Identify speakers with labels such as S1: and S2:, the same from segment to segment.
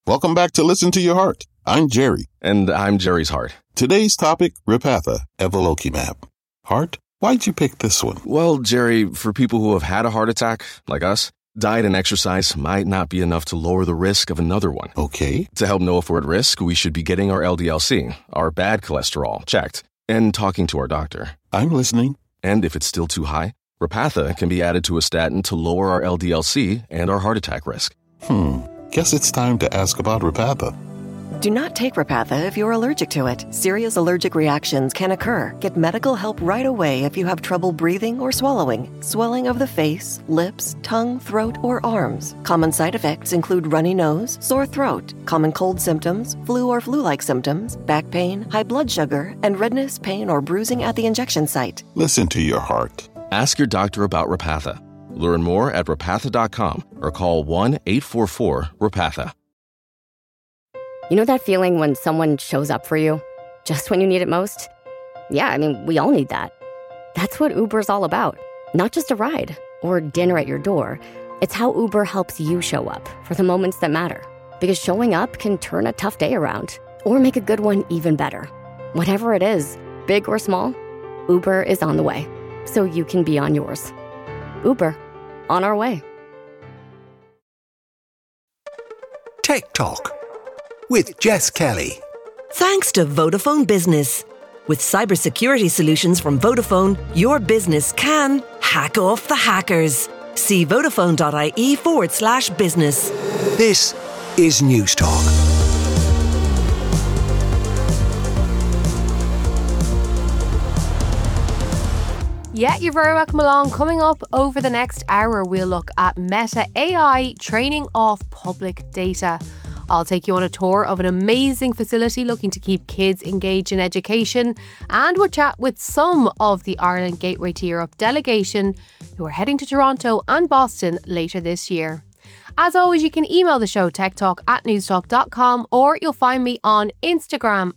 S1: Welcome back to Listen to Your Heart. I'm Jerry.
S2: And I'm Jerry's heart.
S1: Today's topic, Repatha, Evolocumab. Heart, why'd you pick this one?
S2: Well, Jerry, for people who have had a heart attack, like us, diet and exercise might not be enough to lower the risk of another one.
S1: Okay.
S2: To help know if we're at risk, we should be getting our LDL-C, our bad cholesterol, checked, and talking to our doctor.
S1: I'm listening.
S2: And if it's still too high, Repatha can be added to a statin to lower our LDL-C and our heart attack risk.
S1: Guess it's time to ask about Repatha.
S3: Do not take Repatha if you're allergic to it. Serious allergic reactions can occur. Get medical help right away if you have trouble breathing or swallowing, swelling of the face, lips, tongue, throat, or arms. Common side effects include runny nose, sore throat, common cold symptoms, flu or flu-like symptoms, back pain, high blood sugar, and redness, pain, or bruising at the injection site.
S1: Listen to your heart.
S2: Ask your doctor about Repatha. Learn more at repatha.com or call 1-844-REPATHA.
S4: You know that feeling when someone shows up for you, just when you need it most? Yeah, I mean, we all need that. That's what Uber's all about. Not just a ride or dinner at your door. It's how Uber helps you show up for the moments that matter. Because showing up can turn a tough day around or make a good one even better. Whatever it is, big or small, Uber is on the way, so you can be on yours. Uber, on our way.
S5: Tech Talk with Jess Kelly.
S6: Thanks to Vodafone Business. With cybersecurity solutions from Vodafone, your business can hack off the hackers. See vodafone.ie/business.
S5: This is News Talk.
S7: Yeah, you're very welcome along. Coming up over the next hour, we'll look at Meta AI training off public data. I'll take you on a tour of an amazing facility looking to keep kids engaged in education, and we'll chat with some of the Ireland Gateway to Europe delegation who are heading to Toronto and Boston later this year. As always, you can email the show techtalk@newstalk.com, or you'll find me on Instagram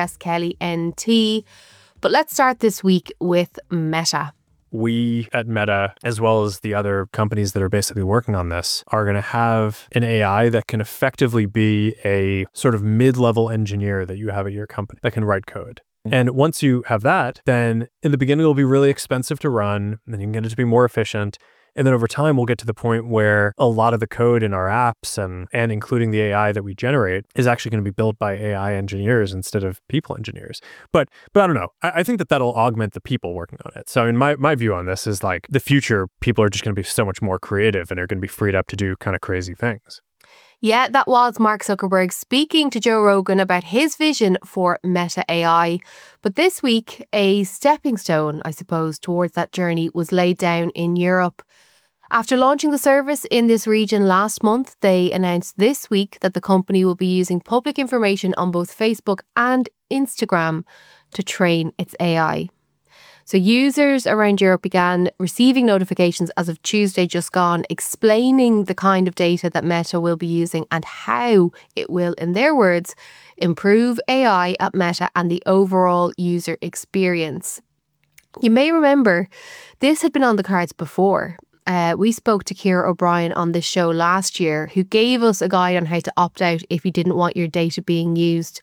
S7: @JessKellyNT. But let's start this week with Meta.
S8: We at Meta, as well as the other companies that are basically working on this, are going to have an AI that can effectively be a sort of mid-level engineer that you have at your company that can write code. And once you have that, then in the beginning, it'll be really expensive to run, and then you can get it to be more efficient. And then over time, we'll get to the point where a lot of the code in our apps and including the AI that we generate is actually going to be built by AI engineers instead of people engineers. But I don't know. I think that that'll augment the people working on it. So I mean, my view on this is like the future, people are just going to be so much more creative and are going to be freed up to do kind of crazy things.
S7: Yeah, that was Mark Zuckerberg speaking to Joe Rogan about his vision for Meta AI. But this week, a stepping stone, I suppose, towards that journey was laid down in Europe. After launching the service in this region last month, they announced this week that the company will be using public information on both Facebook and Instagram to train its AI. So users around Europe began receiving notifications as of Tuesday just gone, explaining the kind of data that Meta will be using and how it will, in their words, improve AI at Meta and the overall user experience. You may remember this had been on the cards before. We spoke to Ciara O'Brien on this show last year, who gave us a guide on how to opt out if you didn't want your data being used.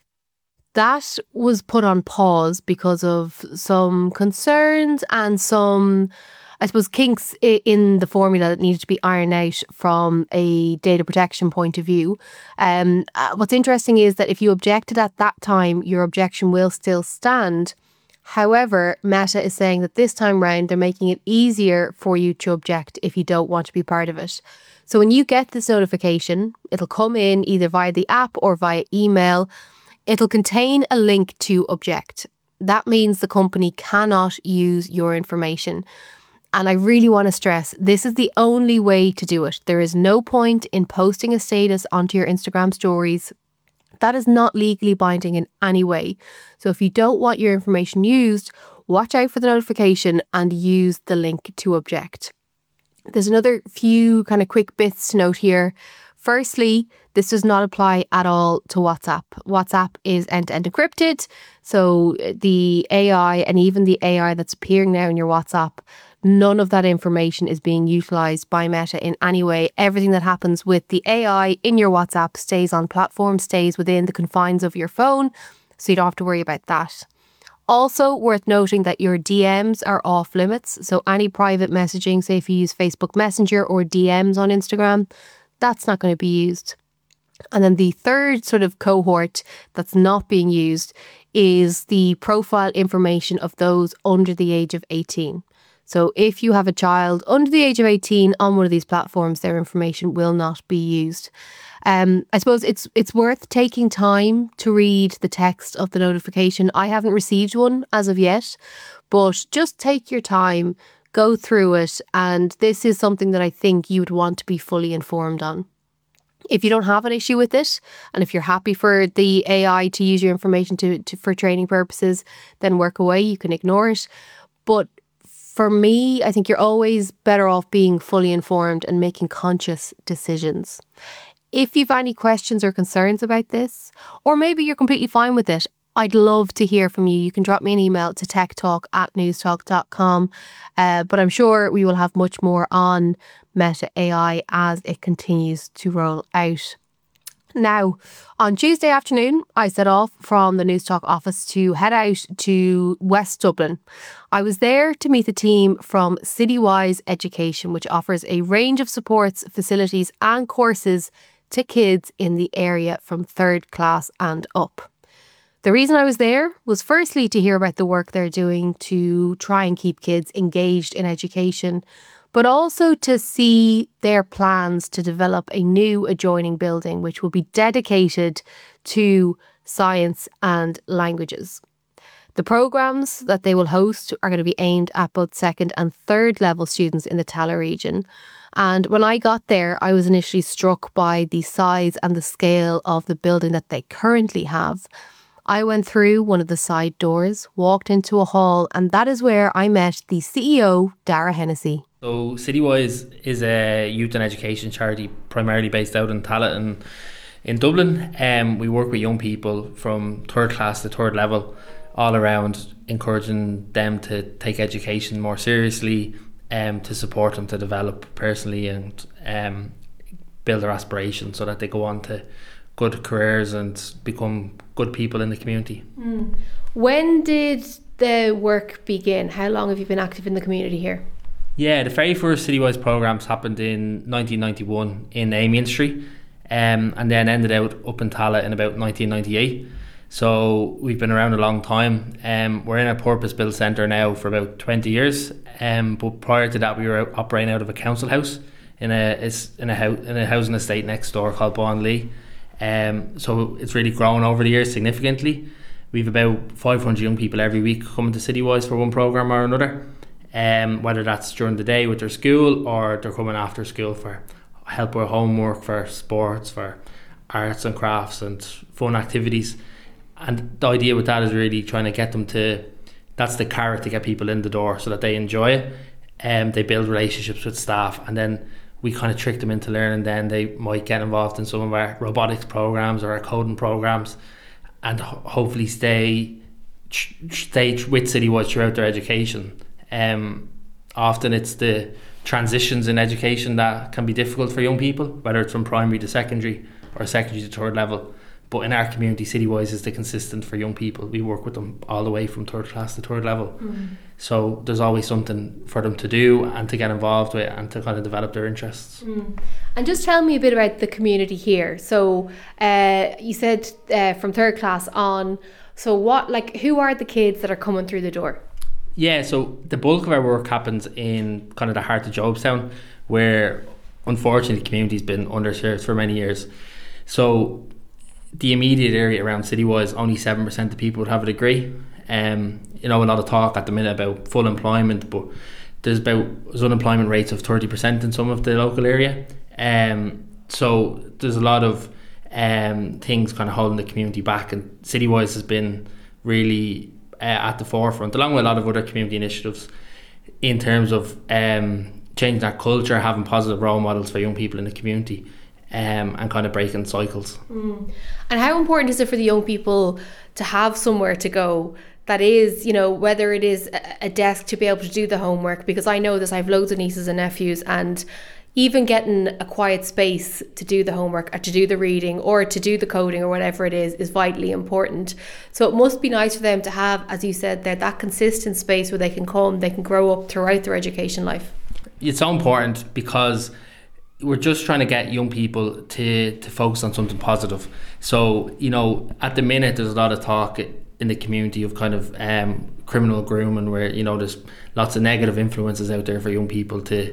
S7: That was put on pause because of some concerns and some, I suppose, kinks in the formula that needed to be ironed out from a data protection point of view. What's interesting is that if you objected at that time, your objection will still stand. However, Meta is saying that this time round, they're making it easier for you to object if you don't want to be part of it. So when you get this notification, it'll come in either via the app or via email. It'll contain a link to object. That means the company cannot use your information. And I really want to stress, this is the only way to do it. There is no point in posting a status onto your Instagram stories. That is not legally binding in any way. So if you don't want your information used, watch out for the notification and use the link to object. There's another few kind of quick bits to note here. Firstly, this does not apply at all to WhatsApp. WhatsApp is end-to-end encrypted, so the AI and even the AI that's appearing now in your WhatsApp none of that information is being utilised by Meta in any way. Everything that happens with the AI in your WhatsApp stays on platform, stays within the confines of your phone, so you don't have to worry about that. Also worth noting that your DMs are off limits. So any private messaging, say if you use Facebook Messenger or DMs on Instagram, that's not going to be used. And then the third sort of cohort that's not being used is the profile information of those under the age of 18. So if you have a child under the age of 18 on one of these platforms, their information will not be used. I suppose it's worth taking time to read the text of the notification. I haven't received one as of yet, but just take your time, go through it, and this is something that I think you would want to be fully informed on. If you don't have an issue with it, and if you're happy for the AI to use your information for training purposes, then work away, you can ignore it. But for me, I think you're always better off being fully informed and making conscious decisions. If you've any questions or concerns about this, or maybe you're completely fine with it, I'd love to hear from you. You can drop me an email to techtalk@newstalk.com. But I'm sure we will have much more on Meta AI as it continues to roll out. Now, on Tuesday afternoon, I set off from the Newstalk office to head out to West Dublin. I was there to meet the team from Citywise Education, which offers a range of supports, facilities and courses to kids in the area from third class and up. The reason I was there was firstly to hear about the work they're doing to try and keep kids engaged in education, but also to see their plans to develop a new adjoining building which will be dedicated to science and languages. The programmes that they will host are going to be aimed at both second and third level students in the Tallaght region. And when I got there, I was initially struck by the size and the scale of the building that they currently have. I went through one of the side doors, walked into a hall, and that is where I met the CEO, Dara Hennessy.
S9: So Citywise is a youth and education charity primarily based out in Tallaght and in Dublin. We work with young people from third class to third level all around, encouraging them to take education more seriously, to support them to develop personally and build their aspirations so that they go on to good careers and become good people in the community.
S7: When did the work begin? How long have you been active in the community here?
S9: Yeah, the very first Citywise programmes happened in 1991 in Amiens Street, and then ended up in Tallaght in about 1998. So we've been around a long time. We're in a purpose-built centre now for about 20 years. But prior to that, we were operating out of a council house in a housing estate next door called Bond-Lee. So it's really grown over the years significantly. We've about 500 young people every week coming to Citywise for one programme or another. Whether that's during the day with their school or they're coming after school for help with homework, for sports, for arts and crafts and fun activities. And the idea with that is really trying to get them to, that's the carrot to get people in the door so that they enjoy it. They build relationships with staff, and then we kind of trick them into learning. Then they might get involved in some of our robotics programs or our coding programs, and hopefully stay with Citywise throughout their education. Often it's the transitions in education that can be difficult for young people, whether it's from primary to secondary or secondary to third level. But in our community, Citywise is the consistent for young people. We work with them all the way from third class to third level. So there's always something for them to do and to get involved with and to kind of develop their interests.
S7: And just tell me a bit about the community here. So you said from third class on. So who are the kids that are coming through the door?
S9: Yeah, so the bulk of our work happens in kind of the heart of Jobstown, where unfortunately the community's been underserved for many years. So the immediate area around Citywise, only 7% of people would have a degree. A lot of talk at the minute about full employment, but there's unemployment rates of 30% in some of the local area. So there's a lot of things kind of holding the community back, and Citywise has been really at the forefront, along with a lot of other community initiatives, in terms of changing that culture, having positive role models for young people in the community. And kind of breaking cycles.
S7: And how important is it for the young people to have somewhere to go that is, you know, whether it is a desk to be able to do the homework, because I know this, I have loads of nieces and nephews, and even getting a quiet space to do the homework or to do the reading or to do the coding or whatever it is vitally important. So it must be nice for them to have, as you said there, that consistent space where they can come, they can grow up throughout their education life. It's
S9: so important because we're just trying to get young people to focus on something positive. So, you know, at the minute there's a lot of talk in the community of kind of criminal grooming, where, you know, there's lots of negative influences out there for young people to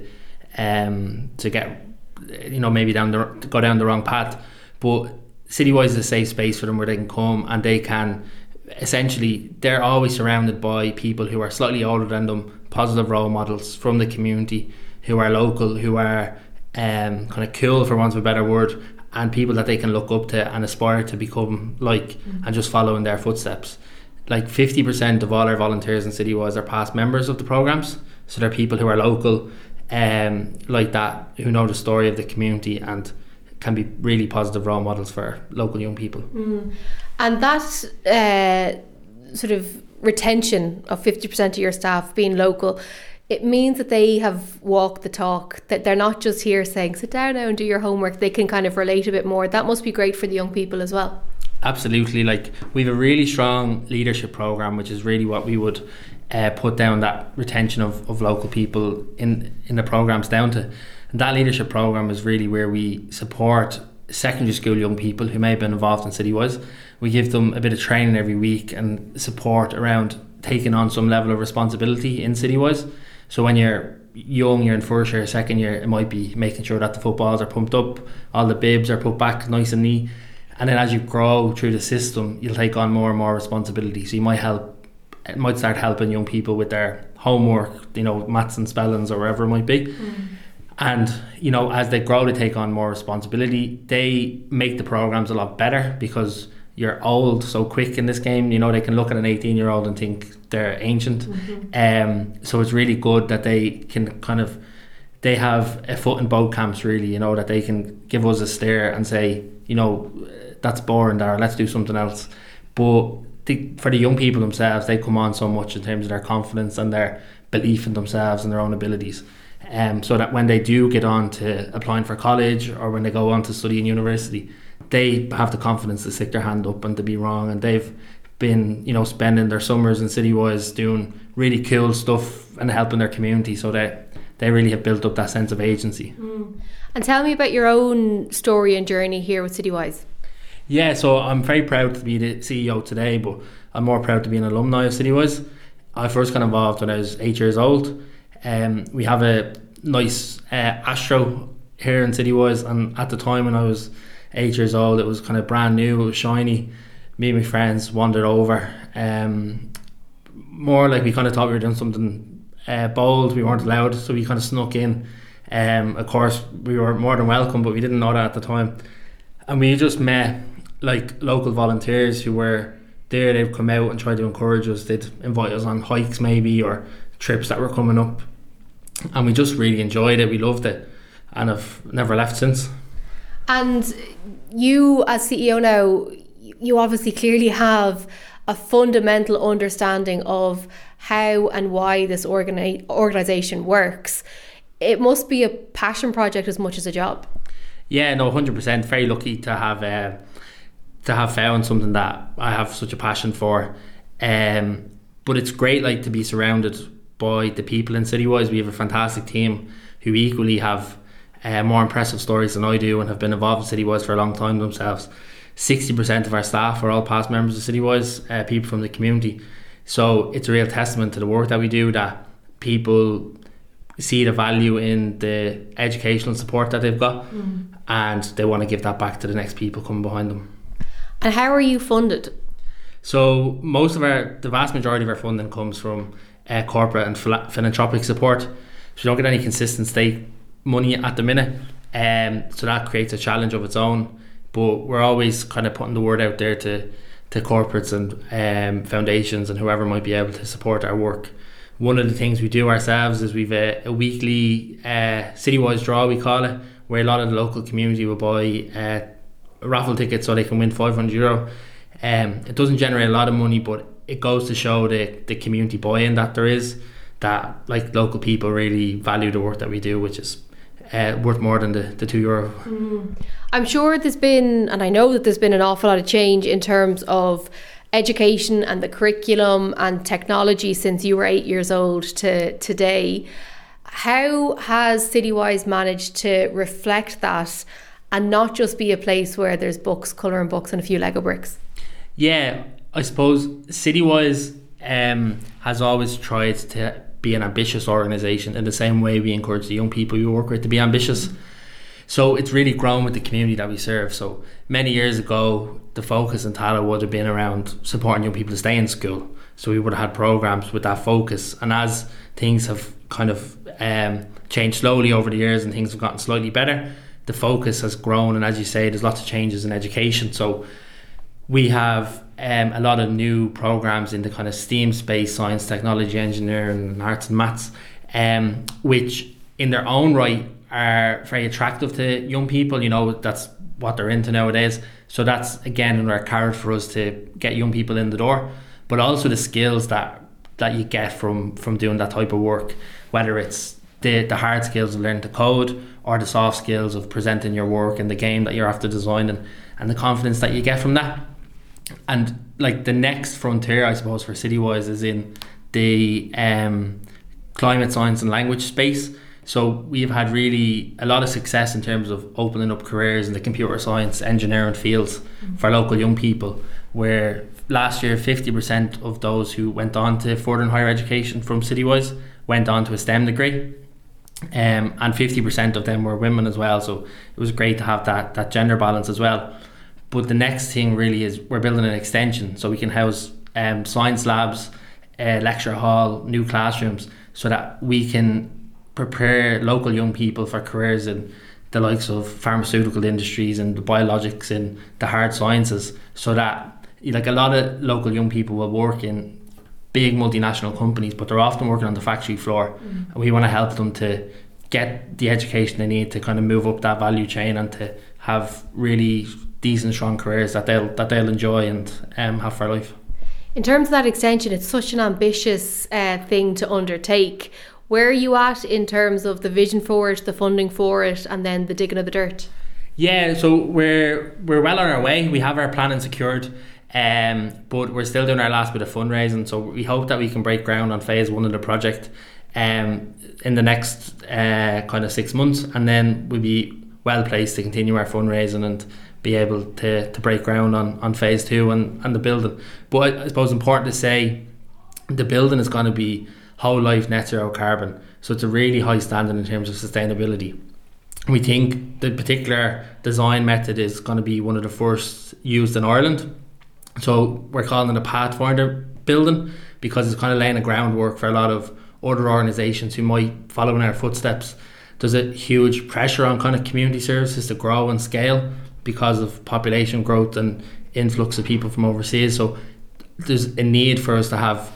S9: get, you know, maybe go down the wrong path. But Citywise is a safe space for them where they can come and they can essentially, they're always surrounded by people who are slightly older than them, positive role models from the community, who are local, who are kind of cool, for want of a better word, and people that they can look up to and aspire to become like, and just follow in their footsteps. Like 50% of all our volunteers in Citywise are past members of the programs, so they're people who are local, like that, who know the story of the community and can be really positive role models for local young people.
S7: And that sort of retention of 50% of your staff being local, it means that they have walked the talk, that they're not just here saying sit down now and do your homework. They can kind of relate a bit more. That must be great for the young people as well.
S9: Absolutely. Like, we have a really strong leadership program, which is really what we would put down that retention of local people in the programs down to. And that leadership program is really where we support secondary school young people who may have been involved in Citywise. We give them a bit of training every week and support around taking on some level of responsibility in Citywise. So when you're young, you're in first year, second year, it might be making sure that the footballs are pumped up, all the bibs are put back nice and neat. And then as you grow through the system, you'll take on more and more responsibility. So you might start helping young people with their homework, you know, maths and spellings or wherever it might be. And, you know, as they grow, they take on more responsibility. They make the programs a lot better because you're old so quick in this game. You know, they can look at an 18-year-old and think they're ancient. So it's really good that they can they have a foot in both camps, really, you know, that they can give us a stare and say, you know, that's boring, Dara, let's do something else. But for the young people themselves, they come on so much in terms of their confidence and their belief in themselves and their own abilities. So that when they do get on to applying for college or when they go on to study in university, they have the confidence to stick their hand up and to be wrong. And they've been, you know, spending their summers in Citywise doing really cool stuff and helping their community, so that they really have built up that sense of agency.
S7: And tell me about your own story and journey here with Citywise.
S9: Yeah, so I'm very proud to be the CEO today, but I'm more proud to be an alumni of Citywise. I first got involved when I was 8 years old. We have a nice Astro here in Citywise, and at the time when I was 8 years old, it was kind of brand new, it was shiny. Me and my friends wandered over. More like we kind of thought we were doing something bold. We weren't allowed, so we kind of snuck in. Of course, we were more than welcome, but we didn't know that at the time. And we just met like local volunteers who were there. They'd come out and try to encourage us. They'd invite us on hikes maybe, or trips that were coming up. And we just really enjoyed it. We loved it, and I've never left since.
S7: And you, as CEO now, you obviously clearly have a fundamental understanding of how and why this organisation works. It must be a passion project as much as a job.
S9: Yeah, no, 100%. Very lucky to have found something that I have such a passion for. But it's great, like, to be surrounded by the people in Citywise. We have a fantastic team who equally have more impressive stories than I do and have been involved in Citywise for a long time themselves. 60% of our staff are all past members of Citywise, people from the community. So it's a real testament to the work that we do, that people see the value in the educational support that they've got, and they want to give that back to the next people coming behind them.
S7: And how are you funded?
S9: So the vast majority of our funding comes from corporate and philanthropic support. So we don't get any consistent state money at the minute, so that creates a challenge of its own. But we're always kind of putting the word out there to corporates and foundations and whoever might be able to support our work. One of the things we do ourselves is we've a weekly Citywise draw, we call it, where a lot of the local community will buy raffle tickets so they can win €500. It doesn't generate a lot of money, but it goes to show the community buy-in that there is, that like local people really value the work that we do, which is worth more than the €2.
S7: I'm sure there's been, and I know that there's been an awful lot of change in terms of education and the curriculum and technology since you were 8 years old to today. How has Citywise managed to reflect that and not just be a place where there's books, colouring books and a few Lego bricks?
S9: Yeah, I suppose Citywise has always tried to be an ambitious organisation in the same way we encourage the young people we work with to be ambitious. So it's really grown with the community that we serve. So many years ago, the focus in Tallaght would have been around supporting young people to stay in school. So we would have had programmes with that focus. And as things have kind of changed slowly over the years and things have gotten slightly better, the focus has grown. And as you say, there's lots of changes in education. So we have a lot of new programmes in the kind of STEAM space, science, technology, engineering, and arts and maths, which in their own right are very attractive to young people. You know, that's what they're into nowadays. So that's, again, another carrot for us to get young people in the door. But also the skills that you get from doing that type of work, whether it's the hard skills of learning to code or the soft skills of presenting your work in the game that you're after designing, and the confidence that you get from that. And like the next frontier, I suppose, for Citywise is in the climate science and language space. So we've had really a lot of success in terms of opening up careers in the computer science, engineering fields for local young people, where last year 50% of those who went on to further and higher education from Citywise went on to a STEM degree, and 50% of them were women as well. So it was great to have that gender balance as well. But the next thing really is we're building an extension so we can house science labs, lecture hall, new classrooms, so that we can prepare local young people for careers in the likes of pharmaceutical industries and the biologics and the hard sciences, so that like a lot of local young people will work in big multinational companies, but they're often working on the factory floor, and we want to help them to get the education they need to kind of move up that value chain and to have really decent, strong careers that they'll enjoy and have for life.
S7: In terms of that extension, it's such an ambitious thing to undertake. Where are you at in terms of the vision for it, the funding for it, and then the digging of the dirt? Yeah,
S9: so we're well on our way. We have our planning secured, but we're still doing our last bit of fundraising. So we hope that we can break ground on phase 1 of the project in the next kind of 6 months, and then we'll be well placed to continue our fundraising and be able to break ground on phase 2 and the building. But I suppose important to say, the building is going to be whole life net zero carbon, so it's a really high standard in terms of sustainability. We think the particular design method is going to be one of the first used in Ireland, so we're calling it a Pathfinder building because it's kind of laying a groundwork for a lot of other organisations who might follow in our footsteps. There's a huge pressure on kind of community services to grow and scale because of population growth and influx of people from overseas, so there's a need for us to have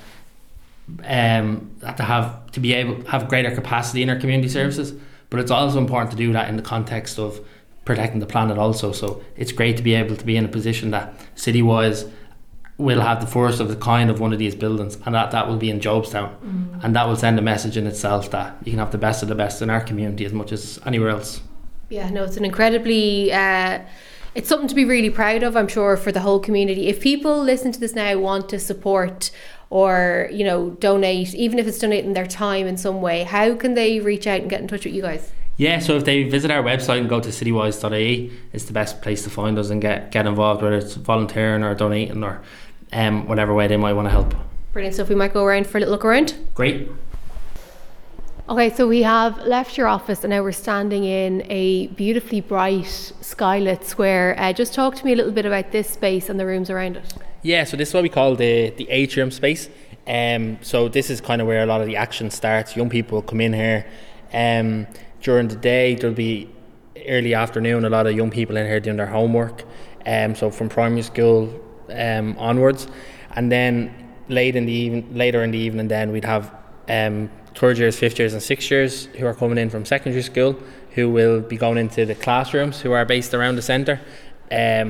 S9: to be able to have greater capacity in our community services, but it's also important to do that in the context of protecting the planet also. So it's great to be able to be in a position that Citywise will have the first of the kind of one of these buildings, and that will be in Jobstown, and that will send a message in itself that you can have the best of the best in our community as much as anywhere else. Yeah, no, it's an incredibly it's something to be really proud of, I'm sure, for the whole community. If people listen to this now want to support or, you know, donate, even if it's donating their time in some way, how can they reach out and get in touch with you guys? Yeah, so if they visit our website and go to citywise.ie, it's the best place to find us and get involved, whether it's volunteering or donating or whatever way they might want to help. Brilliant stuff. We might go around for a little look around. Great. Okay, so we have left your office and now we're standing in a beautifully bright skylit square. Just talk to me a little bit about this space and the rooms around it. Yeah, so this is what we call the atrium space. So this is kind of where a lot of the action starts. Young people come in here. During the day, there'll be early afternoon, a lot of young people in here doing their homework. So from primary school onwards. And then later in the evening, then we'd have third years, fifth years and sixth years who are coming in from secondary school, who will be going into the classrooms who are based around the centre. And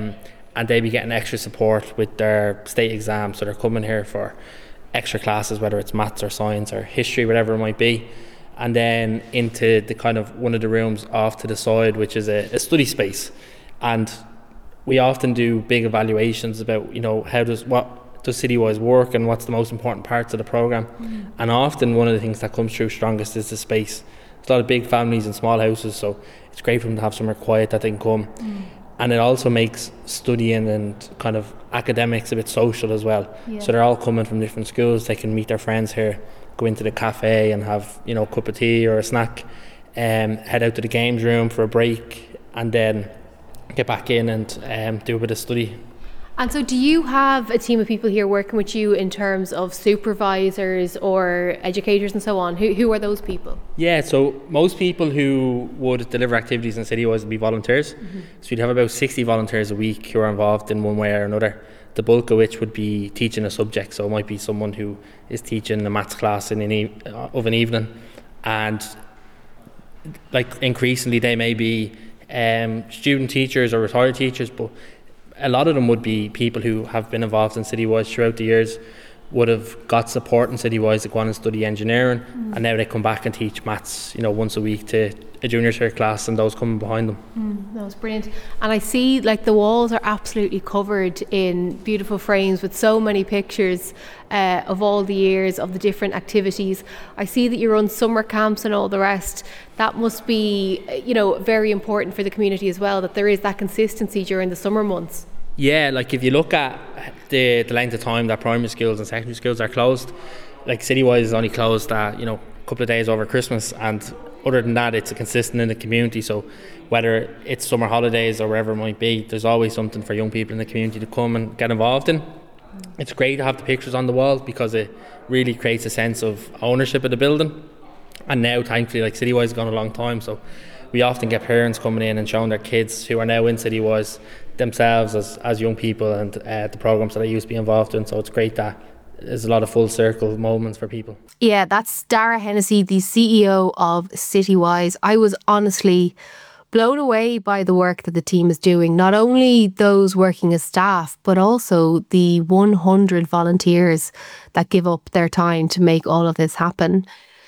S9: and they be getting extra support with their state exams, so they're coming here for extra classes, whether it's maths or science or history, whatever it might be. And then into the kind of one of the rooms off to the side, which is a study space. And we often do big evaluations about, what does Citywise work and what's the most important parts of the programme. And often one of the things that comes through strongest is the space. There's a lot of big families and small houses, so it's great for them to have somewhere quiet that they can come. And it also makes studying and kind of academics a bit social as well. Yeah. So they're all coming from different schools. They can meet their friends here, go into the cafe and have, a cup of tea or a snack, head out to the games room for a break, and then get back in and do a bit of study.
S7: And so do you have a team of people here working with you in terms of supervisors or educators and so on? Who are those people? Yeah, so most people who would deliver activities in Citywise would be volunteers. So we'd have about 60 volunteers a week who are involved in one way or another, the bulk of which would be teaching a subject. So it might be someone who is teaching a maths class of an evening, and increasingly they may be student teachers or retired teachers, but a lot of them would be people who have been involved in Citywise throughout the years, would have got support in Citywise to go on and study engineering, and now they come back and teach maths, once a week to a junior cert class, and those coming behind them. That was brilliant. And I see the walls are absolutely covered in beautiful frames with so many pictures of all the years of the different activities. I see that you run summer camps and all the rest. That must be, very important for the community as well, that there is that consistency during the summer months.
S9: Yeah, if you look at the length of time that primary schools and secondary schools are closed, Citywise is only closed at, a couple of days over Christmas, and other than that it's consistent in the community. So whether it's summer holidays or wherever it might be, there's always something for young people in the community to come and get involved in. It's great to have the pictures on the wall because it really creates a sense of ownership of the building. And now thankfully Citywise has gone a long time, so we often get parents coming in and showing their kids who are now in Citywise themselves as young people and the programmes that I used to be involved in. So it's great that there's a lot of full circle moments for people. Yeah, that's Dara Hennessy, the CEO of Citywise. I was honestly blown away by the work that the team is doing, not only those working as staff, but also the 100 volunteers that give up their time to make all of this happen.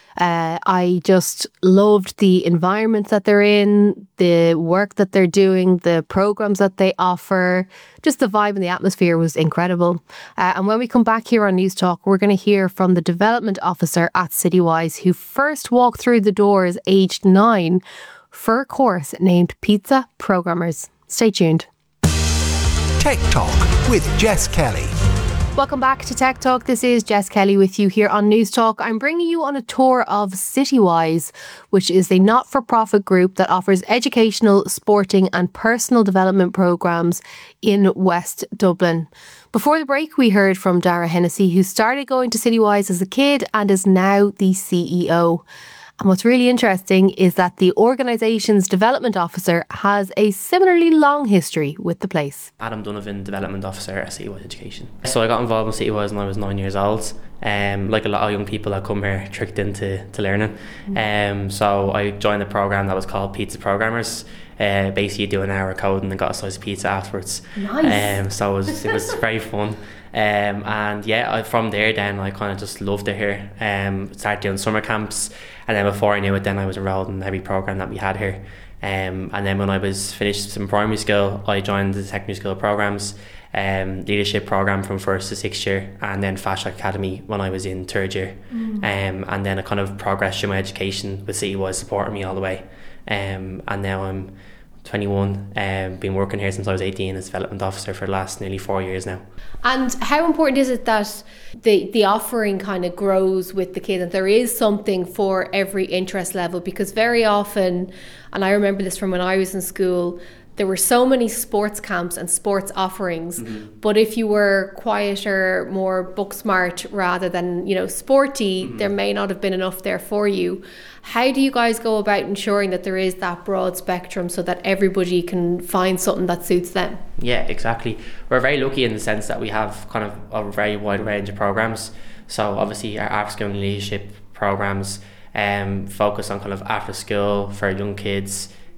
S9: I just loved the environment that they're in, the work that they're doing, the programs that they offer. Just the vibe and the atmosphere was incredible. And when we come back here on News Talk, we're going to hear from the development officer at Citywise, who first walked through the doors aged 9 for a course named Pizza Programmers. Stay tuned.
S5: Tech Talk with Jess Kelly.
S7: Welcome back to Tech Talk. This is Jess Kelly with you here on News Talk. I'm bringing you on a tour of Citywise, which is a not-for-profit group that offers educational, sporting and personal development programmes in West Dublin. Before the break, we heard from Dara Hennessy, who started going to Citywise as a kid and is now the CEO. And what's really interesting is that the organisation's development officer has a similarly long history with the place.
S10: Adam Donovan, development officer at Citywise Education. So I got involved in Citywise when I was 9 years old. Like a lot of young people that come here, tricked into learning. So I joined a programme that was called Pizza Programmers. Basically, you do an hour of coding and got a slice of pizza afterwards.
S7: Nice.
S10: So it was very fun. And yeah, from there then I kind of just loved it here. Started doing summer camps, and then before I knew it, then I was enrolled in every programme that we had here. And then when I was finished in primary school, I joined the secondary school programmes, leadership programme from 1st to 6th year, and then Fast Track Academy when I was in 3rd year. And then I kind of progressed through my education with Citywise supporting me all the way. And now I'm 21, been working here since I was 18 as development officer for the last nearly 4 years now.
S7: And how important is it that the offering kind of grows with the kids, and there is something for every interest level? Because very often, and I remember this from when I was in school, there were so many sports camps and sports offerings, but if you were quieter, more book smart rather than, sporty, there may not have been enough there for you. How do you guys go about ensuring that there is that broad spectrum so that everybody can find something that suits them?
S10: Yeah, exactly. We're very lucky in the sense that we have kind of a very wide range of programs. So obviously our after school leadership programs focus on kind of after school for young kids,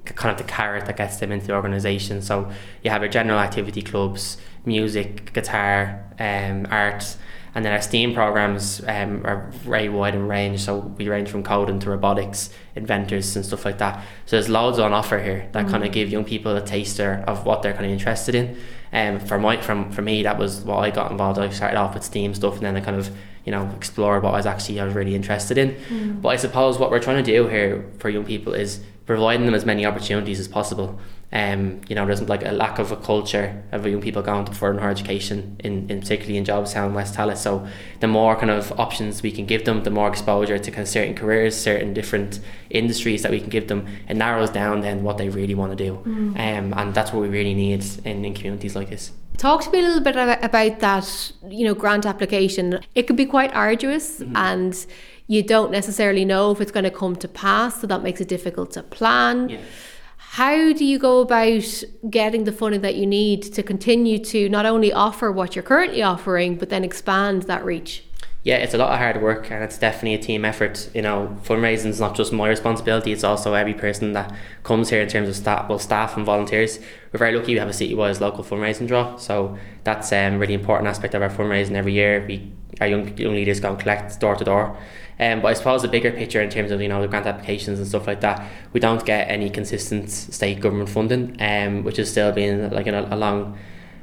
S10: kind of the carrot that gets them into the organisation. So you have your general activity clubs, music, guitar, art, and then our STEAM programs are very wide in range. So we range from coding to robotics, inventors and stuff like that. So there's loads on offer here that kind of give young people a taster of what they're kind of interested in. For me, that was what I got involved. I started off with STEAM stuff, and then I kind of explored what I was really interested in. But I suppose what we're trying to do here for young people is providing them as many opportunities as possible. There's like a lack of a culture of young people going to further higher education in particularly in Jobstown, West Tallaght. So the more kind of options we can give them, the more exposure to kind of certain careers, certain different industries that we can give them, it narrows down then what they really want to do. And that's what we really need in communities like this.
S7: Talk to me a little bit about that, grant application. It can be quite arduous and you don't necessarily know if it's going to come to pass, so that makes it difficult to plan.
S10: Yeah.
S7: How do you go about getting the funding that you need to continue to not only offer what you're currently offering, but then expand that reach?
S10: Yeah, it's a lot of hard work, and it's definitely a team effort. Fundraising is not just my responsibility, it's also every person that comes here in terms of staff and volunteers. We're very lucky we have a citywide local fundraising draw, so that's a really important aspect of our fundraising every year. Our young leaders go and collect door to door. But I suppose the bigger picture in terms of the grant applications and stuff like that, we don't get any consistent state government funding, which is still being like a long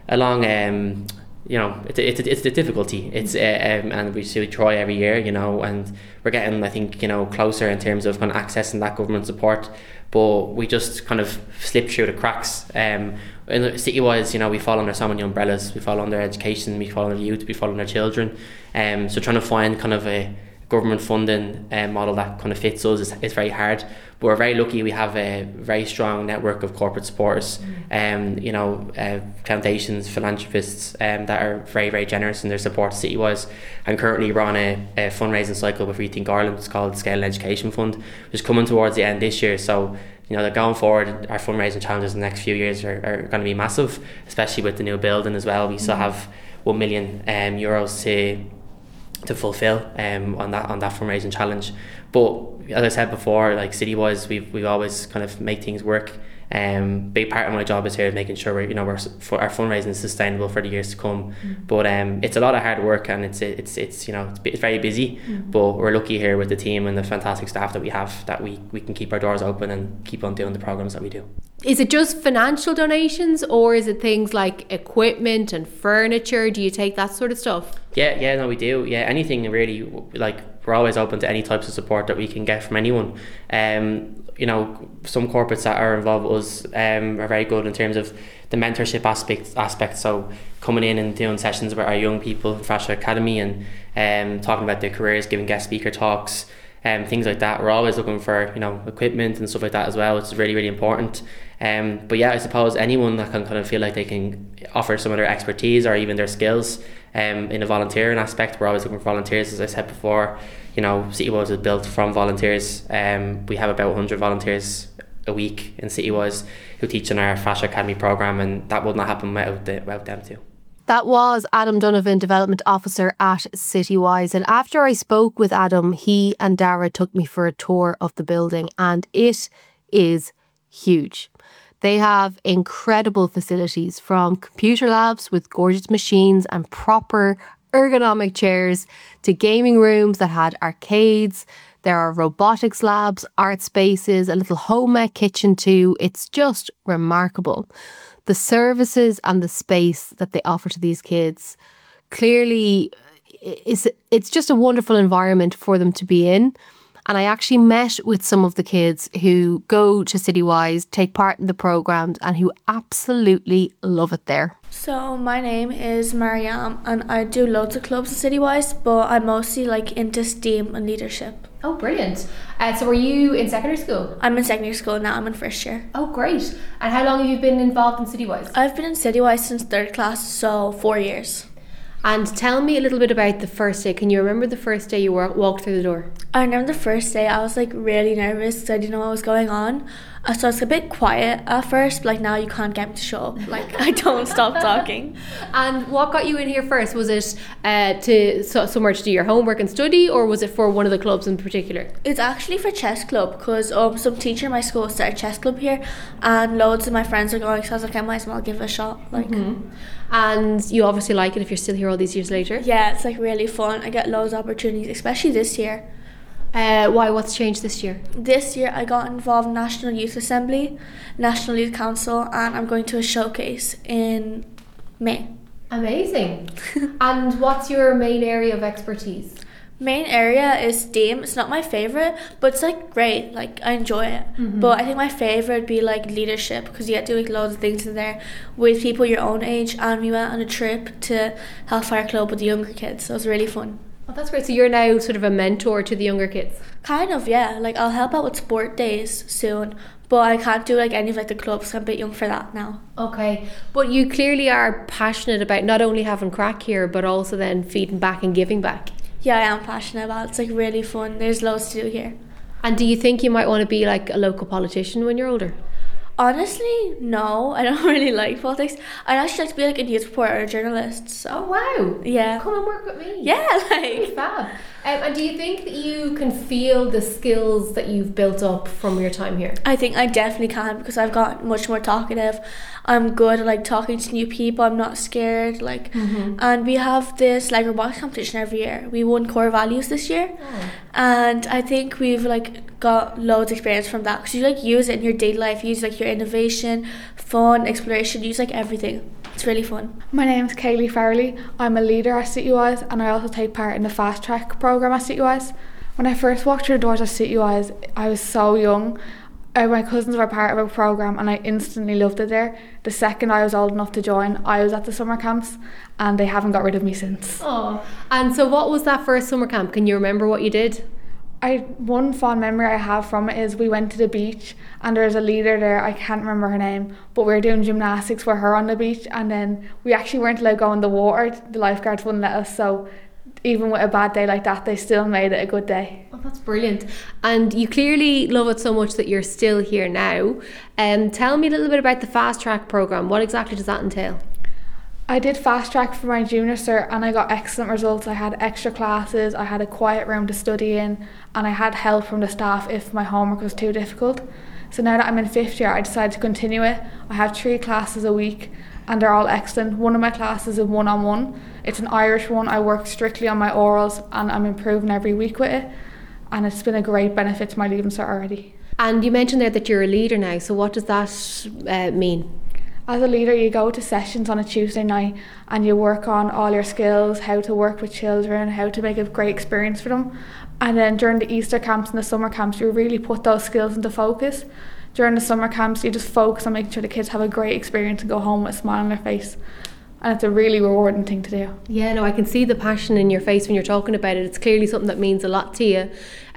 S10: it's a difficulty. It's and we try every year, and we're getting, I think, closer in terms of kind of accessing that government support, but we just kind of slip through the cracks. In city-wise, we fall under so many umbrellas. We fall under education, we fall under youth, we fall under children. So trying to find kind of a government funding model that kind of fits us is very hard, but we're very lucky we have a very strong network of corporate supporters, foundations, philanthropists that are very, very generous in their support city-wise. And currently we're on a fundraising cycle with Rethink Ireland. It's called Scale Education Fund, which is coming towards the end this year. So that going forward, our fundraising challenges in the next few years are going to be massive, especially with the new building as well. We still have €1 million to fulfill on that fundraising challenge. But as I said before, like city-wise, we always kind of make things work. Big part of my job is here making sure our fundraising is sustainable for the years to come. But it's a lot of hard work, and it's very busy. But we're lucky here with the team and the fantastic staff that we have, that we can keep our doors open and keep on doing the programs that we do.
S7: Is it just financial donations, or is it things like equipment and furniture? Do you take that sort of stuff? Yeah, no, we do. Yeah, anything really. Like, we're always open to any types of support that we can get from anyone. Some corporates that are involved with us are very good in terms of the mentorship aspect. So coming in and doing sessions with our young people in Fashion Academy and talking about their careers, giving guest speaker talks, things like that. We're always looking for equipment and stuff like that as well, which is really, really important. But yeah, I suppose anyone that can kind of feel like they can offer some of their expertise or even their skills in a volunteering aspect. We're always looking for volunteers, as I said before. Citywise is built from volunteers. We have about 100 volunteers a week in Citywise who teach in our Fashion Academy programme, and that would not happen without them too. That was Adam Donovan, Development Officer at Citywise. And after I spoke with Adam, he and Dara took me for a tour of the building, and it is huge. They have incredible facilities, from computer labs with gorgeous machines and proper ergonomic chairs to gaming rooms that had arcades. There are robotics labs, art spaces, a little home ec kitchen too. It's just remarkable. The services and the space that they offer to these kids, clearly it's just a wonderful environment for them to be in. And I actually met with some of the kids who go to Citywise, take part in the programmes, and who absolutely love it there.
S11: So my name is Mariam, and I do loads of clubs at Citywise, but I'm mostly into STEAM and leadership.
S7: Oh, brilliant. So were you in secondary school?
S11: I'm in secondary school now, I'm in first year.
S7: Oh, great. And how long have you been involved in Citywise?
S11: I've been in Citywise since 3rd class, so 4 years.
S7: And tell me a little bit about the first day. Can you remember the first day you walked through the door?
S11: I remember the first day I was like really nervous because I didn't know what was going on. So I was a bit quiet at first, but like now you can't get me to shut up. Like I don't stop talking.
S7: And what got you in here first? Was it somewhere to do your homework and study, or was it for one of the clubs in particular?
S11: It's actually for chess club because some teacher in my school started a chess club here, and loads of my friends are going. So I was like, I might as well give it a shot. Like.
S7: And you obviously like it if you're still here all these years later.
S11: Yeah, it's like really fun. I get loads of opportunities, especially this year.
S7: Why? What's changed this year?
S11: This year I got involved in National Youth Assembly, National Youth Council, and I'm going to a showcase in May.
S7: Amazing. And what's your main area of expertise?
S11: Main area is STEAM. It's not my favourite, but it's like great. Like I enjoy it. But I think my favourite would be like leadership because you get to do like loads of things in there with people your own age. And we went on a trip to Hellfire Club with the younger kids, so it was really fun.
S7: Oh, that's great. So you're now sort of a mentor to the younger kids?
S11: Kind of, yeah. Like I'll help out with sport days soon, but I can't do like any of like the clubs. I'm a bit young for that now.
S7: Okay, but you clearly are passionate about not only having crack here, but also then feeding back and giving back.
S11: Yeah, I am passionate about it. It's like really fun. There's loads to do here.
S7: And do you think you might want to be like a local politician when you're older?
S11: Honestly, no. I don't really like politics. I'd actually like to be like a news reporter or a journalist. So.
S7: Oh wow!
S11: Yeah.
S7: Come and work with me.
S11: Yeah, like
S7: fab. And do you think that you can feel the skills that you've built up from your time here?
S11: I think I definitely can because I've got much more talkative. I'm good at like talking to new people. I'm not scared. Like, and we have this like robotics competition every year. We won core values this year, and I think we've like got loads of experience from that because you like use it in your daily life. You use like your innovation, fun, exploration. You use like everything. It's really fun.
S12: My name's Kaylee Farrelly. I'm a leader at CityWise and I also take part in the fast track programme at CityWise. When I first walked through the doors at CityWise, I was so young. My cousins were part of a programme and I instantly loved it there. The second I was old enough to join, I was at the summer camps and they haven't got rid of me since.
S7: Oh, and so what was that first summer camp? Can you remember what you did?
S12: One fond memory I have from it is we went to the beach and there was a leader there, I can't remember her name, but we were doing gymnastics for her on the beach and then we actually weren't allowed to go in the water. The lifeguards wouldn't let us, so even with a bad day like that, they still made it a good day.
S7: Oh, that's brilliant. And you clearly love it so much that you're still here now. Tell me a little bit about the fast track programme. What exactly does that entail?
S12: I did fast track for my junior cert and I got excellent results. I had extra classes, I had a quiet room to study in, and I had help from the staff if my homework was too difficult. So now that I'm in 5th year, I decided to continue it. I have 3 classes a week and they're all excellent. One of my classes is one-on-one. It's an Irish one. I work strictly on my orals and I'm improving every week with it. And it's been a great benefit to my Leaving Cert already.
S7: And you mentioned there that you're a leader now, so what does that mean?
S12: As a leader, you go to sessions on a Tuesday night and you work on all your skills, how to work with children, how to make a great experience for them. And then during the Easter camps and the summer camps, you really put those skills into focus. During the summer camps, you just focus on making sure the kids have a great experience and go home with a smile on their face. And it's a really rewarding thing to do.
S7: Yeah, no, I can see the passion in your face when you're talking about it. It's clearly something that means a lot to you.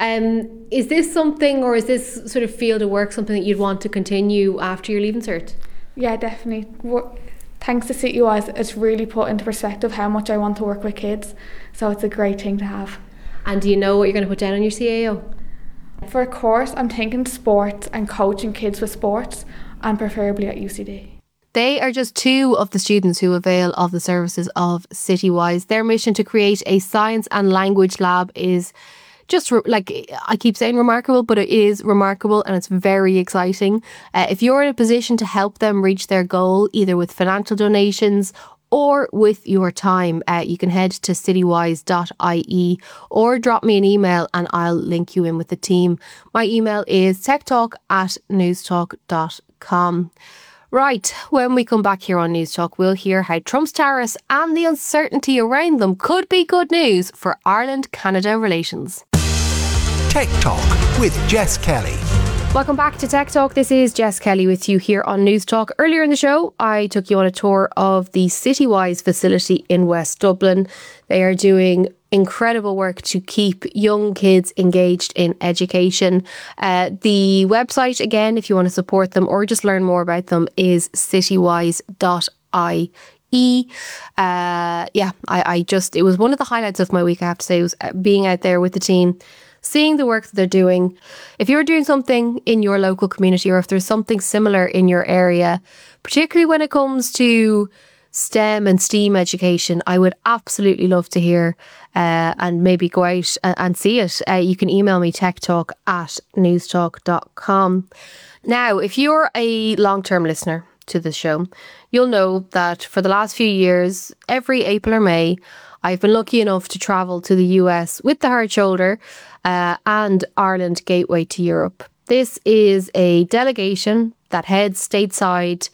S7: Is this something, or is this sort of field of work something that you'd want to continue after your Leaving Cert?
S12: Yeah, definitely. Thanks to CityWise, it's really put into perspective how much I want to work with kids. So it's a great thing to have.
S7: And do you know what you're going to put down on your CAO?
S12: For a course, I'm thinking sports and coaching kids with sports, and preferably at UCD.
S7: They are just 2 of the students who avail of the services of CityWise. Their mission to create a science and language lab is just like I keep saying remarkable, but it is remarkable and it's very exciting. If you're in a position to help them reach their goal, either with financial donations or with your time, you can head to citywise.ie or drop me an email and I'll link you in with the team. My email is techtalk@newstalk.com. Right, when we come back here on News Talk, we'll hear how Trump's tariffs and the uncertainty around them could be good news for Ireland-Canada relations.
S5: Tech Talk with Jess Kelly.
S7: Welcome back to Tech Talk. This is Jess Kelly with you here on News Talk. Earlier in the show, I took you on a tour of the CityWise facility in West Dublin. They are doing incredible work to keep young kids engaged in education. The website, again, if you want to support them or just learn more about them, is citywise.ie. It was one of the highlights of my week, I have to say, was being out there with the team. seeing the work that they're doing. If you're doing something in your local community, or if there's something similar in your area, particularly when it comes to STEM and STEAM education, I would absolutely love to hear and maybe go out and see it. You can email me techtalk@newstalk.com. Now, if you're a long-term listener to the show, you'll know that for the last few years, every April or May, I've been lucky enough to travel to the US with the Hard Shoulder and Ireland Gateway to Europe. This is a delegation that heads stateside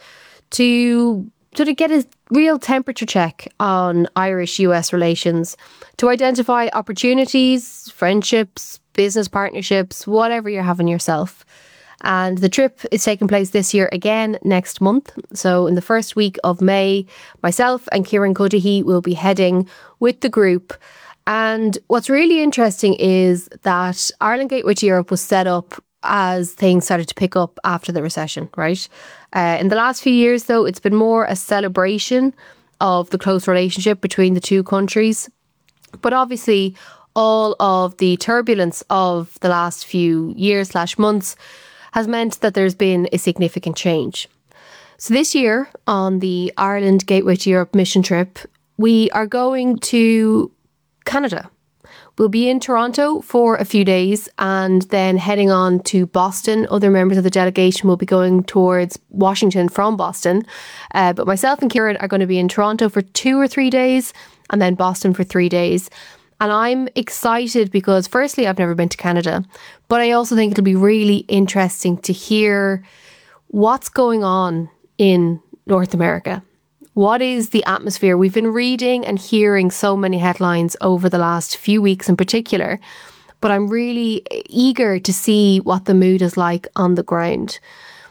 S7: to sort of get a real temperature check on Irish-US relations, to identify opportunities, friendships, business partnerships, whatever you're having yourself. And the trip is taking place this year again next month. So in the first week of May, myself and Kieran Cuddihy will be heading with the group. And what's really interesting is that Ireland Gateway to Europe was set up as things started to pick up after the recession, right? In the last few years, though, it's been more a celebration of the close relationship between the two countries. But obviously, all of the turbulence of the last few years/months has meant that there's been a significant change. So this year, on the Ireland Gateway to Europe mission trip, we are going to Canada. We'll be in Toronto for a few days and then heading on to Boston. Other members of the delegation will be going towards Washington from Boston. But myself and Kieran are going to be in Toronto for 2 or 3 days and then Boston for 3 days. And I'm excited because firstly, I've never been to Canada, but I also think it'll be really interesting to hear what's going on in North America. What is the atmosphere? We've been reading and hearing so many headlines over the last few weeks in particular, but I'm really eager to see what the mood is like on the ground.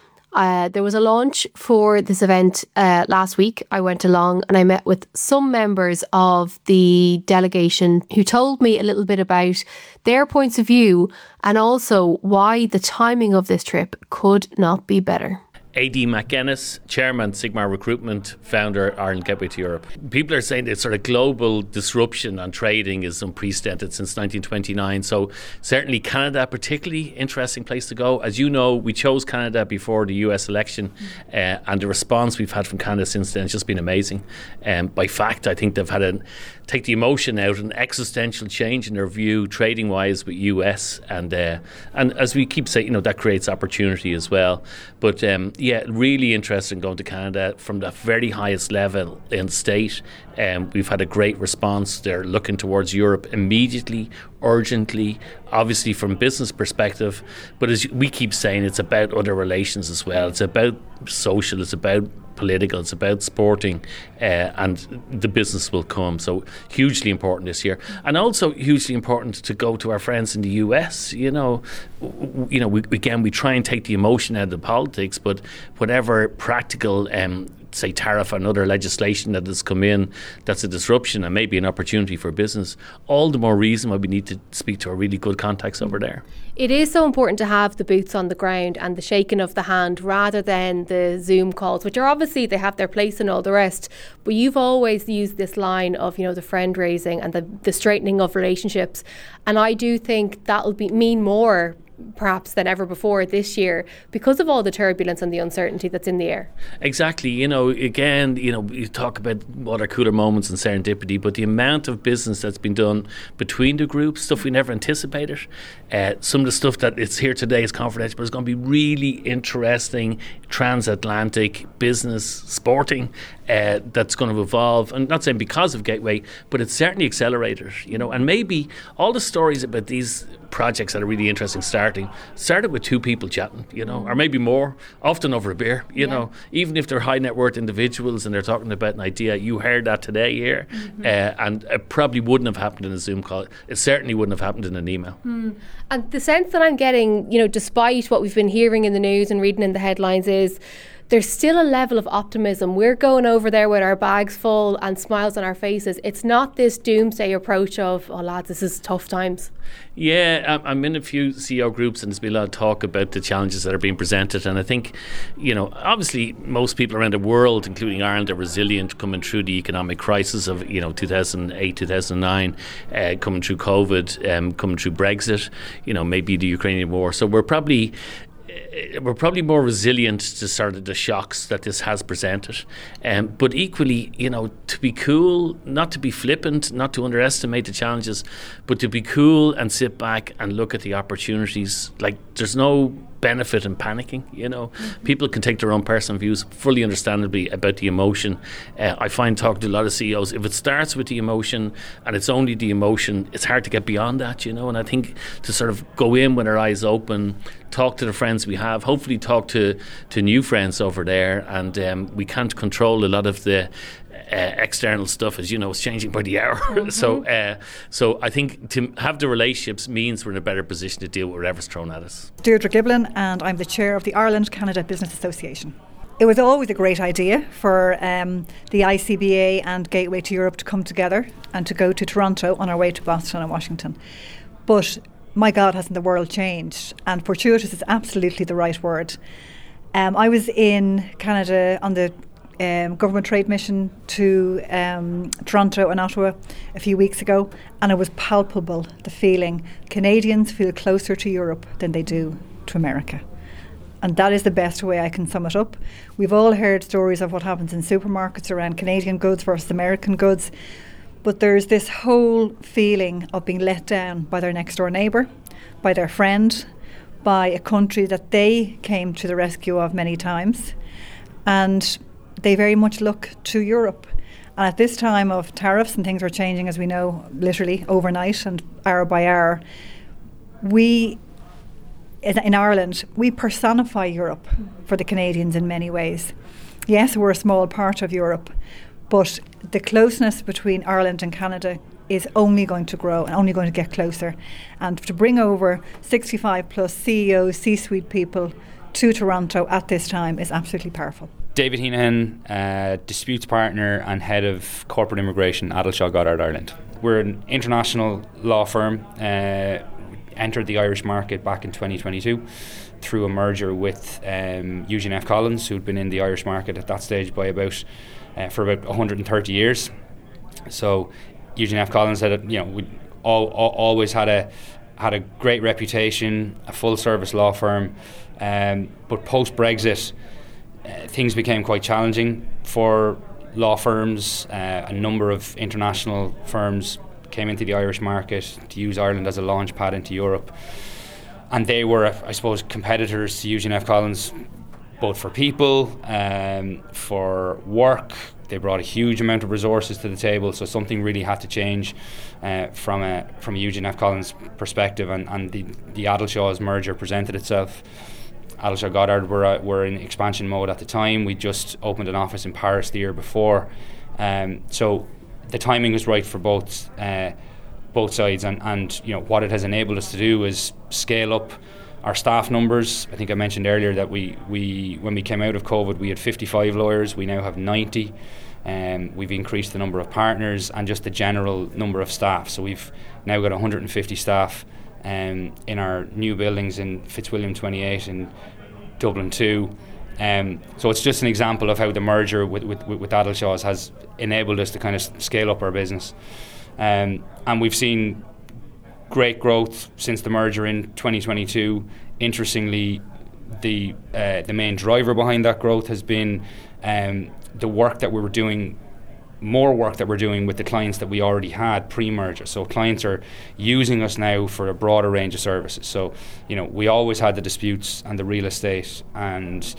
S7: There was a launch for this event last week. I went along and I met with some members of the delegation who told me a little bit about their points of view and also why the timing of this trip could not be better.
S13: A.D. McGuinness, Chairman, Sigmar Recruitment, founder, Ireland Gateway to Europe. People are saying that sort of global disruption on trading is unprecedented since 1929. So certainly Canada, a particularly interesting place to go. As you know, we chose Canada before the US election and the response we've had from Canada since then has just been amazing. By fact, I think they've had take the emotion out, an existential change in their view trading-wise with US. And as we keep saying, that creates opportunity as well. But really interesting going to Canada from the very highest level in state. We've had a great response. They're looking towards Europe immediately, urgently, obviously from business perspective. But as we keep saying, it's about other relations as well. It's about social, it's about political, it's about sporting, and the business will come. So hugely important this year, and also hugely important to go to our friends in the US. We try and take the emotion out of the politics, but whatever practical say tariff and other legislation that has come in that's a disruption and maybe an opportunity for business, all the more reason why we need to speak to our really good contacts over there.
S7: It is so important to have the boots on the ground and the shaking of the hand rather than the Zoom calls, which are obviously, they have their place and all the rest. But you've always used this line of, the friend raising and the straightening of relationships. And I do think that'll mean more perhaps than ever before this year because of all the turbulence and the uncertainty that's in the air. Exactly.
S13: Again, you talk about water cooler moments and serendipity, but the amount of business that's been done between the groups, stuff we never anticipated. Some of the stuff that is here today is confidential, but it's going to be really interesting transatlantic business sporting that's going to evolve. And not saying because of Gateway, but it's certainly accelerated, and maybe all the stories about these projects that are really interesting started with two people chatting, or maybe more, often over a beer, even if they're high net worth individuals and they're talking about an idea. You heard that today here, and it probably wouldn't have happened in a Zoom call. It certainly wouldn't have happened in an email. And the sense that I'm getting, despite what we've been hearing in the news and reading in the headlines, is
S7: there's still a level of optimism. We're going over there with our bags full and smiles on our faces. It's not this doomsday approach of, oh lads, this is tough times.
S13: Yeah, I'm in a few CEO groups and there's been a lot of talk about the challenges that are being presented, and I think, obviously most people around the world, including Ireland, are resilient coming through the economic crisis of 2008, 2009, coming through COVID, coming through Brexit, maybe the Ukrainian war. So we're probably more resilient to sort of the shocks that this has presented. But equally, to be cool, not to be flippant, not to underestimate the challenges, but to be cool and sit back and look at the opportunities. Like, there's no benefit in panicking. People can take their own personal views, fully understandably, about the emotion. I find talking to a lot of CEOs, if it starts with the emotion and it's only the emotion, it's hard to get beyond that, and I think to sort of go in with our eyes open, talk to the friends we have, hopefully talk to new friends over there, and we can't control a lot of the external stuff, as you know, it's changing by the hour. Mm-hmm. So I think to have the relationships means we're in a better position to deal with whatever's thrown at us.
S14: Deirdre Giblin, and I'm the chair of the Ireland-Canada Business Association. It was always a great idea for the ICBA and Gateway to Europe to come together and to go to Toronto on our way to Boston and Washington. But my God, hasn't the world changed? And fortuitous is absolutely the right word. I was in Canada on the government trade mission to Toronto and Ottawa a few weeks ago, and it was palpable, the feeling. Canadians feel closer to Europe than they do to America. And that is the best way I can sum it up. We've all heard stories of what happens in supermarkets around Canadian goods versus American goods, but there's this whole feeling of being let down by their next door neighbour, by their friend, by a country that they came to the rescue of many times. And they very much look to Europe. And at this time of tariffs, and things are changing, as we know, literally overnight and hour by hour, we, in Ireland, we personify Europe for the Canadians in many ways. Yes, we're a small part of Europe, but the closeness between Ireland and Canada is only going to grow and only going to get closer. And to bring over 65 plus CEOs, C-suite people to Toronto at this time is absolutely powerful.
S15: David Heenan, disputes partner and head of corporate immigration, Adelshaw Goddard Ireland. We're an international law firm, entered the Irish market back in 2022 through a merger with Eugene F. Collins, who'd been in the Irish market at that stage by for about 130 years. So Eugene F. Collins had we always had a great reputation, a full service law firm, but post Brexit, things became quite challenging for law firms. A number of international firms came into the Irish market to use Ireland as a launch pad into Europe. And they were, I suppose, competitors to Eugene F. Collins, both for people, for work. They brought a huge amount of resources to the table, so something really had to change from a Eugene F. Collins perspective, and the Adelshaws merger presented itself. Adelshaw Goddard were in expansion mode at the time. We just opened an office in Paris the year before, so the timing was right for both sides. And what it has enabled us to do is scale up our staff numbers. I think I mentioned earlier that we when we came out of COVID, we had 55 lawyers. We now have 90. We've increased the number of partners and just the general number of staff. So we've now got 150 staff in our new buildings in Fitzwilliam 28 and Dublin 2. So it's just an example of how the merger with Adelshaws has enabled us to kind of scale up our business. And we've seen great growth since the merger in 2022. Interestingly, the main driver behind that growth has been the work that we were doing, more work that we're doing with the clients that we already had pre-merger. So clients are using us now for a broader range of services. So, we always had the disputes and the real estate and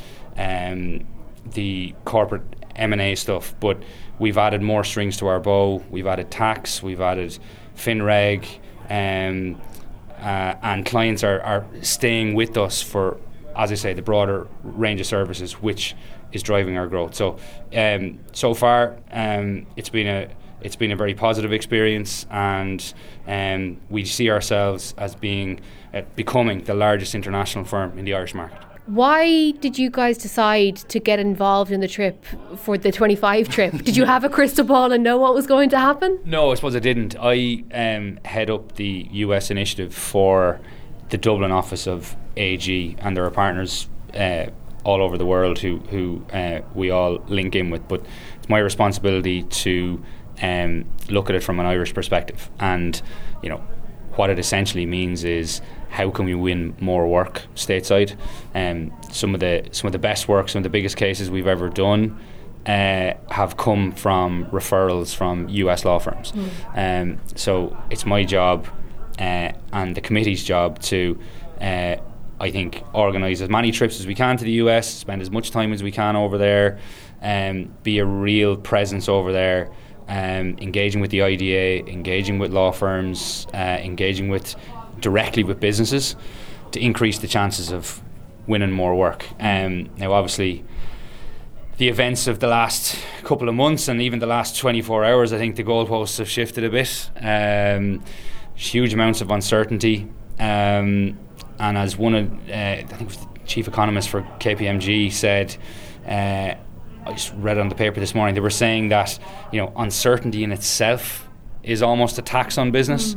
S15: the corporate M&A stuff, but we've added more strings to our bow. We've added tax, we've added FinReg, and clients are staying with us for, as I say, the broader range of services, which is driving our growth. So so far it's been a very positive experience, and we see ourselves as becoming the largest international firm in the Irish market.
S7: Why did you guys decide to get involved in the trip for the 25 trip? Did you have a crystal ball and know what was going to happen?
S15: No, I suppose I didn't. I head up the US initiative for the Dublin office of AG, and there are partners all over the world who we all link in with. But it's my responsibility to look at it from an Irish perspective. And, you know, what it essentially means is, how can we win more work stateside? Some of the best work, some of the biggest cases we've ever done have come from referrals from US law firms. So it's my job and the committee's job to, I think, organise as many trips as we can to the US, spend as much time as we can over there, be a real presence over there, engaging with the IDA, engaging with law firms, engaging directly with businesses to increase the chances of winning more work. Now, obviously, the events of the last couple of months and even the last 24 hours, I think the goalposts have shifted a bit. Huge amounts of uncertainty. And as one of, I think it was the chief economist for KPMG said, I just read it on the paper this morning, they were saying that, you know, uncertainty in itself is almost a tax on business.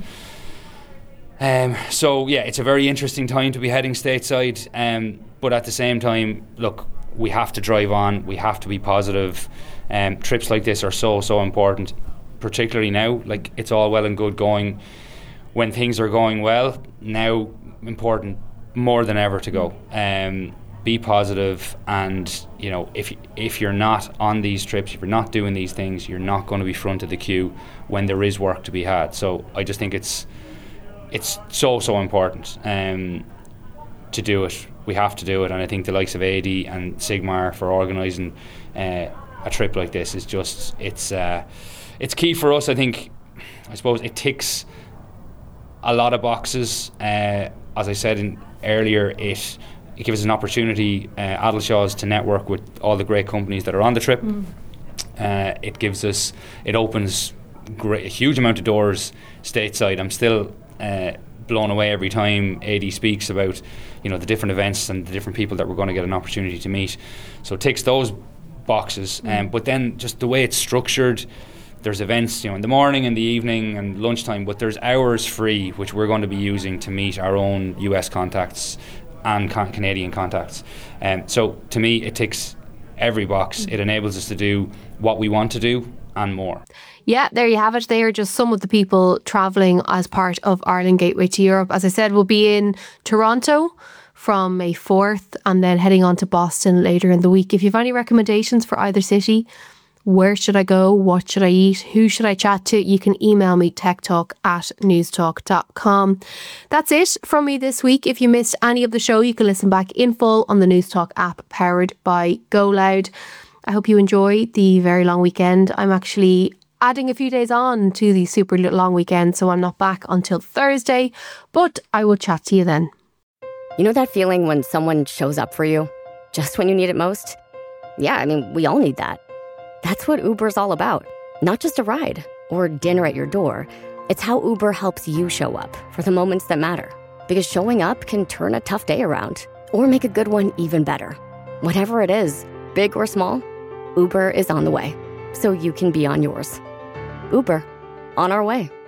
S15: So yeah, it's a very interesting time to be heading stateside, but at the same time, look, we have to drive on, we have to be positive. Trips like this are so important, particularly now. Like, it's all well and good going when things are going well. Now, important more than ever to go. Be positive, and, you know, if you're not on these trips, if you're not doing these things, you're not going to be front of the queue when there is work to be had. So I just think it's so important to do it. We have to do it, and I think the likes of AD and Sigmar for organising a trip like this is just, it's key for us. I suppose it ticks a lot of boxes. As I said earlier, it gives us an opportunity, Adelshaws, to network with all the great companies that are on the trip. It opens a huge amount of doors stateside. I'm still blown away every time AD speaks about, you know, the different events and the different people that we're going to get an opportunity to meet. So it ticks those boxes. But then just the way it's structured, there's events, you know, in the morning and the evening and lunchtime, but there's hours free, which we're going to be using to meet our own US contacts and Canadian contacts. So to me, it ticks every box. It enables us to do what we want to do and more.
S7: Yeah, there you have it. They are just some of the people travelling as part of Ireland Gateway to Europe. As I said, we'll be in Toronto from May 4th and then heading on to Boston later in the week. If you have any recommendations for either city, where should I go? What should I eat? Who should I chat to? You can email me techtalk@newstalk.com. That's it from me this week. If you missed any of the show, you can listen back in full on the Newstalk app powered by GoLoud. I hope you enjoy the very long weekend. I'm actually adding a few days on to the super long weekend, so I'm not back until Thursday, but I will chat to you then.
S4: You know that feeling when someone shows up for you just when you need it most? Yeah, I mean, we all need that. That's what Uber's all about. Not just a ride or dinner at your door. It's how Uber helps you show up for the moments that matter. Because showing up can turn a tough day around or make a good one even better. Whatever it is, big or small, Uber is on the way, so you can be on yours. Uber, on our way.